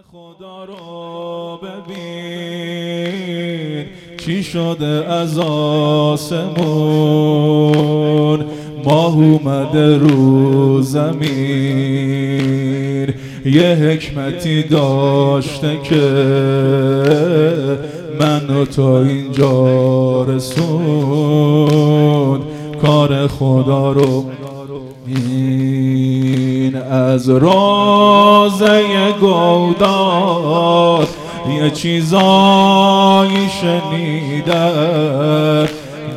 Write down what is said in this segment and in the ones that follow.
خدا رو ببین چی شده از آسمون، ماه اومده رو زمین، یه حکمتی داشته که منو تا اینجا رسون. کار خدا رو این از روزه گوداد یه چیزایی شنیدم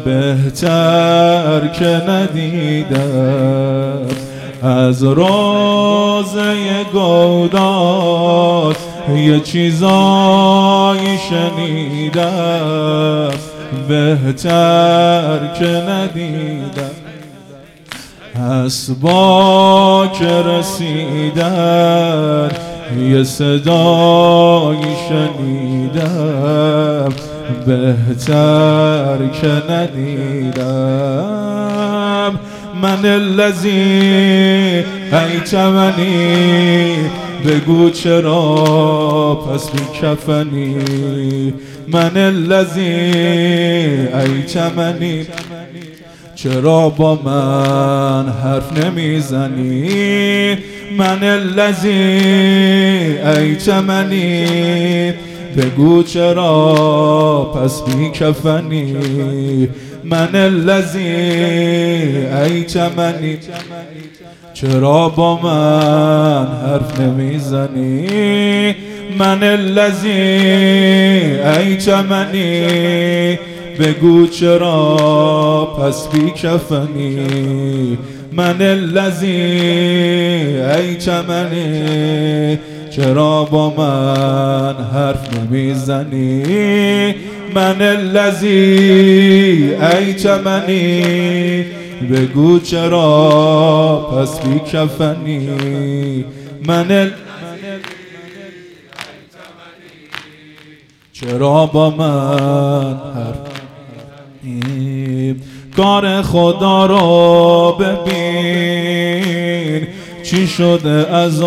بهتر که ندیدم. از روزه گوداد یه چیزایی شنیدم بهتر که ندیدم. اسبا که رسیدن یه صدایی شنیدم بهتر که ندیدم. من الذی ایتمنی بگو چرا پس بی کفنی. من الذی ایتمنی چرا با من حرف نمیزنی. من الذی ایتمنی بگو چرا پس بی کفنی. من الذی ایتمنی چرا با من حرف نمیزنی. من الذی ایتمنی بگو چرا پس بی کفنی. من الذی ایتمنی چرا با من حرف نمیزنی. من الذی ایتمنی بگو چرا پس بی کفنی. من چرا با من حرف کار خدا رو ببین چی شده از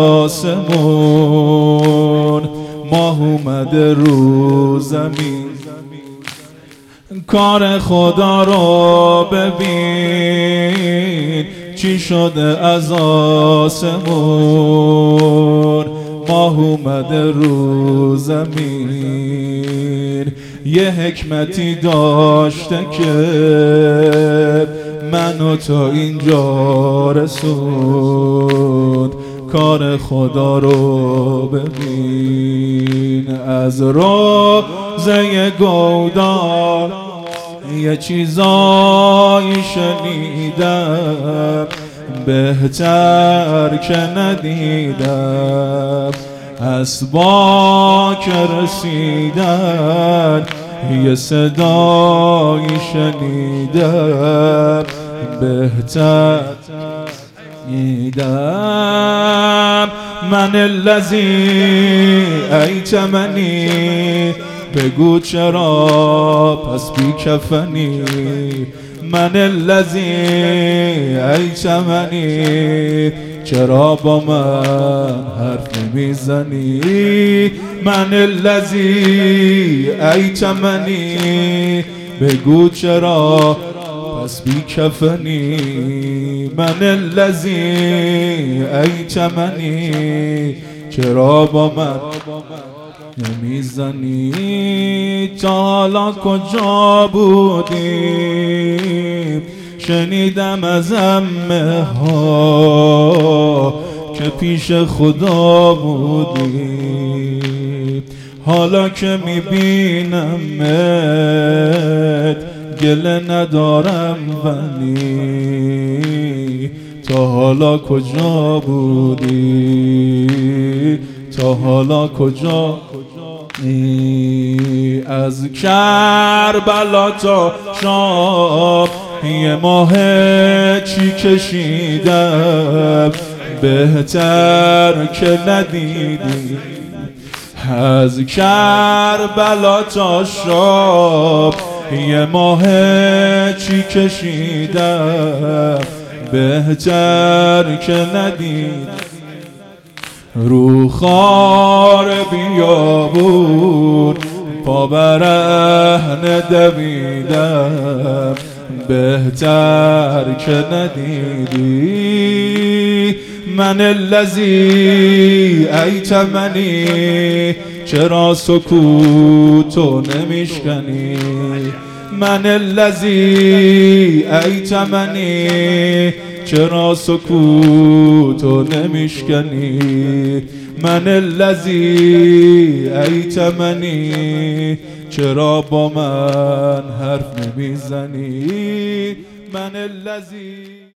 آسمون، ماه اومده رو زمین. کار خدا رو ببین چی شده از آسمون، ماه اومده رو زمین، یه حکمتی داشته که منو تا اینجا رسوند. کار خدا رو ببین از روزه گودال یه چیزایی شنیدم بهتر که ندیدم. اسبا که رسیدن یه صدایی شنیدم بهتر ندیدم. من الذی ایتمنی بگو چرا پس بی کفنی. من الذی ایتمنی چرا با من حرف نمیزنی. من الذی ایتمنی بگو چرا پس بی کفنی. من الذی ایتمنی چرا با من نمیزنی. تا حالا کجا بودیم شنیدم از عمه ها که پیش خدا بودیم. حالا که میبینمت گله ندارم ولی تا حالا کجا بودی. تا حالا کجا از کربلا تا شام یه ماه چی کشیدم بهتر که ندیدی. از کربلا تا شام یه ماه چی کشیدم بهتر که ندید. رو خار بیابون پا برهنه دویدم، بهتر که ندیدی. من الذی ایتمنی، چرا سکوتو نمیشکنی؟ من الذی ایتمنی، چرا سکوتو نمیشکنی؟ من الذی ایتمنی، چرا با من حرف نمیزنی؟ من الذی